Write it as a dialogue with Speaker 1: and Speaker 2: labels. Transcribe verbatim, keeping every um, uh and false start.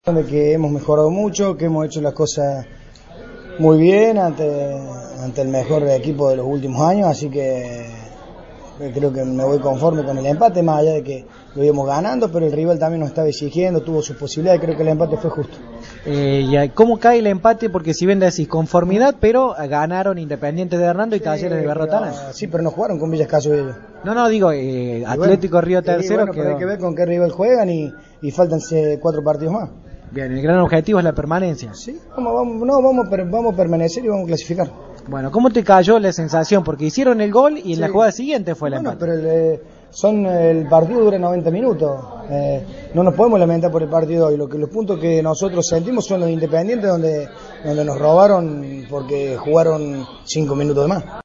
Speaker 1: De que hemos mejorado mucho, que hemos hecho las cosas muy bien ante, ante el mejor equipo de los últimos años, así que creo que me voy conforme con el empate, más allá de que lo íbamos ganando, pero el rival también nos estaba exigiendo, tuvo sus posibilidades, creo que el empate fue justo.
Speaker 2: Eh, ¿y ¿Cómo cae el empate? Porque si bien decís conformidad, pero ganaron Independiente de Hernando y sí, Talleres de Berrotana.
Speaker 1: Pero, sí, pero no jugaron con Villascayo ellos.
Speaker 2: No, no, digo, eh, Atlético bueno, Río Tercero.
Speaker 1: Sí, bueno, pero hay que ver con qué rival juegan y, y faltan cuatro partidos más.
Speaker 2: Bien, el gran objetivo es la permanencia.
Speaker 1: Sí, vamos, vamos, no, vamos, vamos a permanecer y vamos a clasificar.
Speaker 2: Bueno, ¿cómo te cayó la sensación? Porque hicieron el gol y en sí. la jugada siguiente fue
Speaker 1: bueno,
Speaker 2: el empate.
Speaker 1: Pero el, eh, son, el partido dura noventa minutos. Eh, no nos podemos lamentar por el partido hoy. Lo que, los puntos que nosotros sentimos son los Independientes, donde, donde nos robaron porque jugaron cinco minutos de más.